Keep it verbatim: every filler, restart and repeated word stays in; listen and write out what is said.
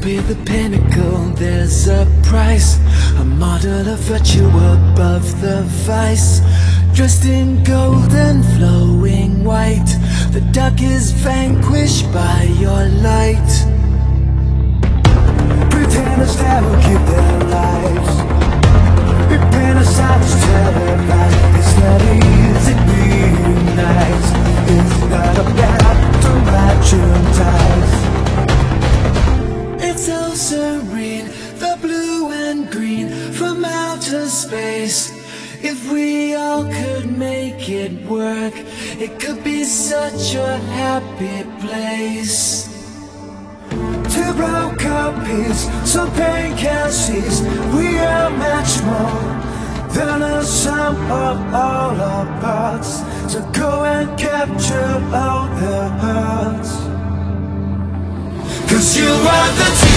be the pinnacle, there's a price. A model of virtue above the vice. Dressed in gold and flowing white, the dark is vanquished by your light. Pretenders never keep their lives. Repentances terrified. It's not easy being nice. It's not a path to match your ties. It's so serene, the blue and green from outer space. If we all could make it work, it could be such a happy place. Two broken copies, so pain can cease. We are much more than a sum of all our parts. So go and capture all the hearts. 'Cause you are the